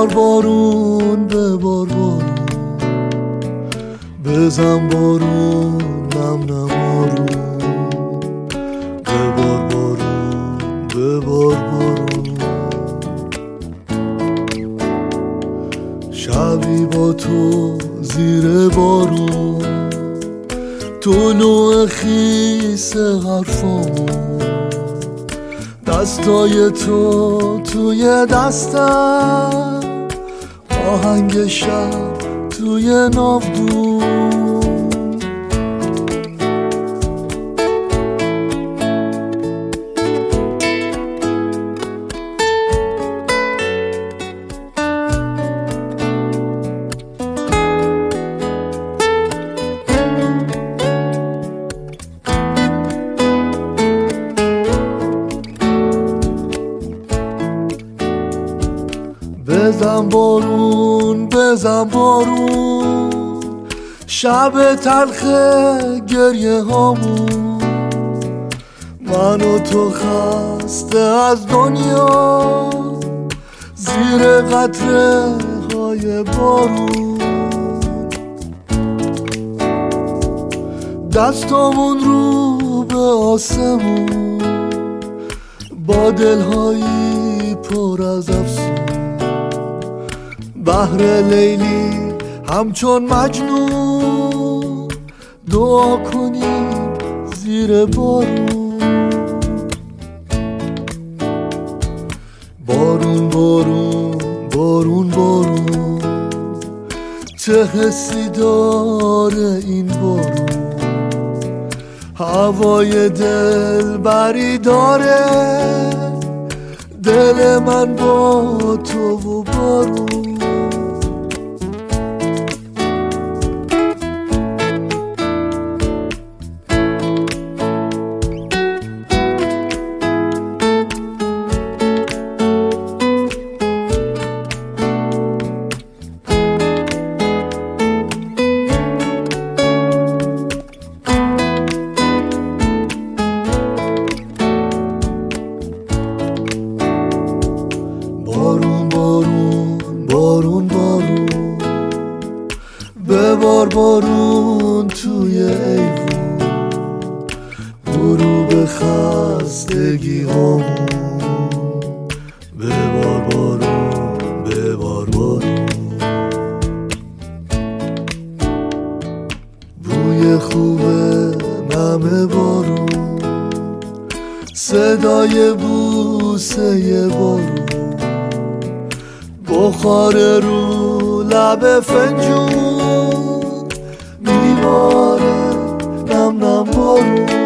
بارون ببار بارون، بزن بارون نم نم آروم، ببار بارون ببار بارون. شبی با تو زیر بارون، طلوع خیس حرفامون، دستای تو توی دستم، آهنگ شب توی ناودون. بزن بارون بزن بارون، شب تلخ گریه هامون، من و تو خسته از دنیا، زیر قطره های بارون. دستامون رو به آسمون، با دلهایی پر از افسون، بحر لیلی همچون مجنون، دعا کنیم زیر بارون. بارون بارون بارون بارون، چه حسی داره این بارون، هوای دل بری داره، دل من با تو و بارون. بارون بارون بارون بارون، ببار بارون توی ایوون، غروب خستگی هامون، ببار بارون ببار بارون. بوی خوبه نم بارون، صدای بوسه بارون، بخار رو لب فنجون، میباره نم نم بارون.